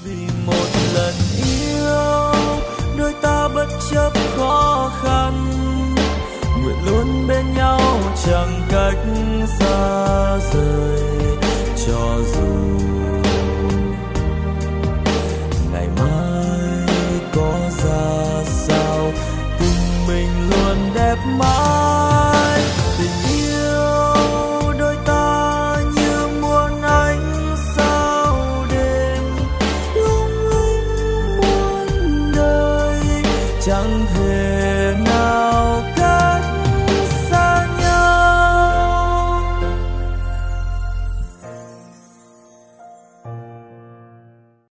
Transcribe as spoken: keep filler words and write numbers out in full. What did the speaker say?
vì một lần yêu đôi ta bất chấp khó khăn, nguyện luôn bên nhau chẳng cách xa rời. Cho dù ngày mai có ra sao, tình mình luôn đẹp mãi. Tình yêu đôi ta như muôn ánh sao đêm, lung linh muôn đời chẳng thể